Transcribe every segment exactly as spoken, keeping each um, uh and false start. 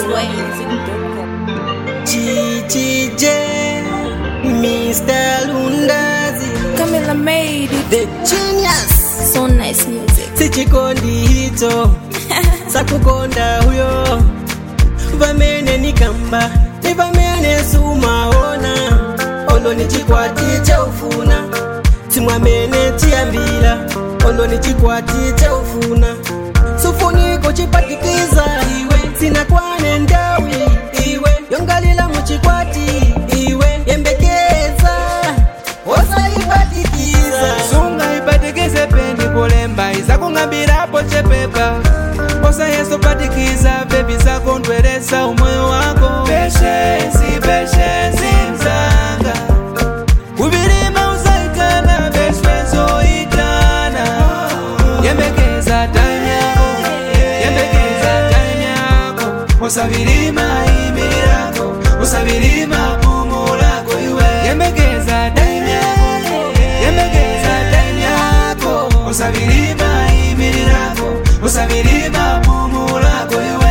way music dot com. G G J, Mister Lundazi, Camilla made it. the genius. So nice music. Sichikondi hito sakukonda huyo vamene nikamba nivamene sumaona olo nichikwati chaufuna simwamene chiyambila olo nichikwati chaufuna sufuniko chipatikiza iwe sinakwane ndawi iwe yongalila muchikwati iwe yembekeza osaipatikiza sunga ipatikize pendi kulemba izakung'ambirapo chepepa osa yesu patikiza bebi zakondweresa umoyo wako peshensi peshensi mzanga kubilima usaitana beswezoitana yembekeza time yako yembekeza time yako osabilima imirako osabilima pumu lako iwe yembekeza time yako yembekeza time yako osabilima imirako osabilima pumu lako iwe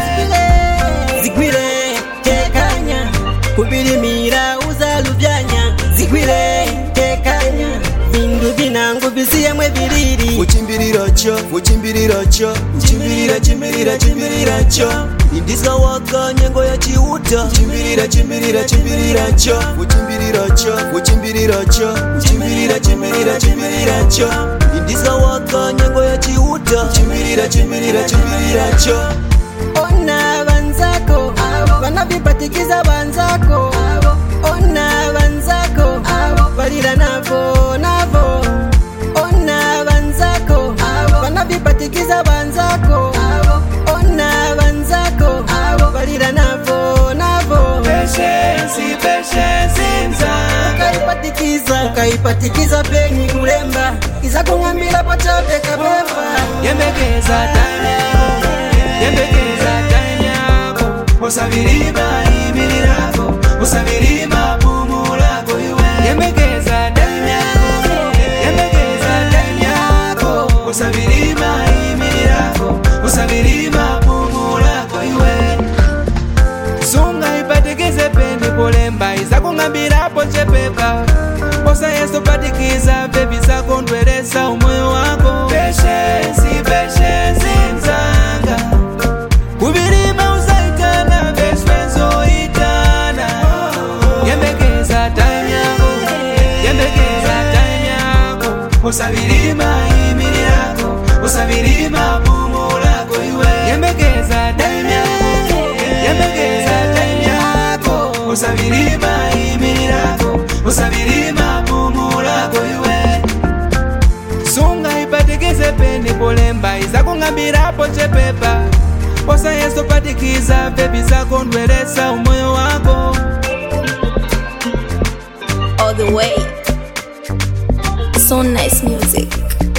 zigwire tekanya kubilimira uzalubyanya zigwire tekanya bindu binangu bisiyemwe biriri uchimbirira cho uchimbirira cho uchimbirira chimbirira chimbirira cho indisa waka nyengo ya chiuta chimbirira chimbirira chimbirira cho uchimbirira cho uchimbirira cho uchimbirira chimbirira chimbirira cho indisa waka nyengo ya chiuta chimbirira chimbirira chimbirira cho ona banzako vanavipatikiza banzako ona banzako valila navo navo ona banzako vanavipatikiza banzako ona banzako valila navo navo peshensi peshensi mzanga ukaipatikiza ukaipatikiza peni kulemba izakung'ambila pochote kapepa yembekeza time yako yembekeza time yako osabilima imirako osabilima pumu lako iwe yembekeza time yako yembekeza time yako osabilima imirako osabilima pumu lako iwe sunga ipatikize pendi kulemba izakung'ambirapo chepepa osa yesu patikiza bebi zakondweresa umoyo wako peshensi peshensi mzanga kubilima usaitana beswezoitana yembekeza time yako yembekeza time yako osabilima imirako osabilima pumu lako iwe yembekeza time yako yembekeza time yako osabilima imirako osabilima pumu lako iwe sunga ipatikize pendi kulemba izakung'ambirapo chepepa osa yesu patikiza bebi zakondweresa umoyo wako All the way. So nice music.